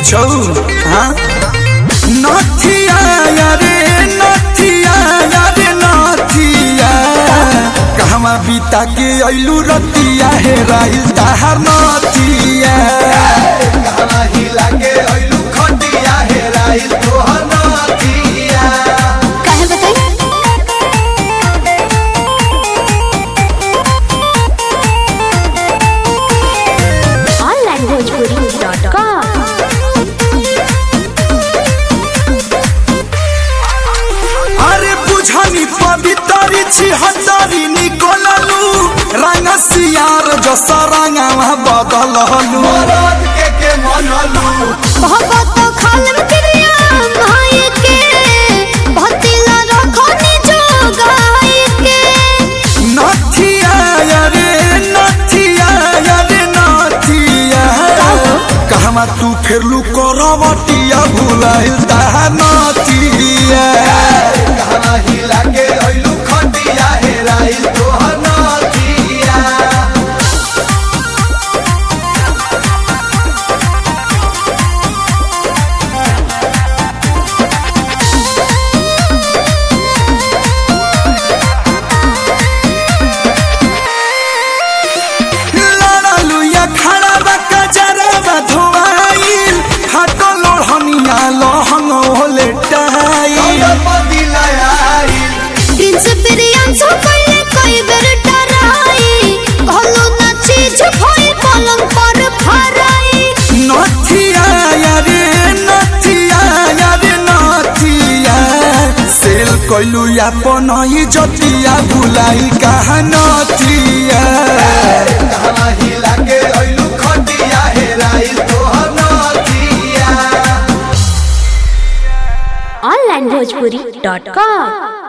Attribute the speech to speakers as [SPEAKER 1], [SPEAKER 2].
[SPEAKER 1] कुछ हाँ नथिया रे नथिया रे नथिया कहवा बीता के अइलू रतिया हे राइल ताहार नथिया
[SPEAKER 2] कहवा हिला के अइलू खटिया हे राइल तोहर नथिया
[SPEAKER 3] काहे बताई onlinebhojpuri.com
[SPEAKER 1] अरे बुझनी पवितरी छी हजारी निकोललू रंग सियार जसा रंगवा बदललू
[SPEAKER 2] मरद के मनलू
[SPEAKER 3] बहुत खालम क्रिया भाई के भतिला रखनी जो गाय के
[SPEAKER 1] नथिया रे नथिया रे नथिया कहवा तू फेरलू करवटिया भुलाइल ताहा नथिया
[SPEAKER 2] कहवा हिला के अइलू खटिया हे राइल तोहर नथिया
[SPEAKER 1] लड़लू या खड़ा बका जरा धोवाइल हाटो लोहनिया लहंग होले टाइल
[SPEAKER 3] प्रिंस प्रियांशु कइले कई बेर डराई भलो ना चीज भई पलंग पर फराई
[SPEAKER 1] नथिया रे नथिया रे नथिया सेल कइलू अपन ही जतिया भुलाई कहा नथिया
[SPEAKER 2] कहवा हिला के अइलू खटिया हे राइल तोहर नथिया
[SPEAKER 3] onlinebhojpuri.com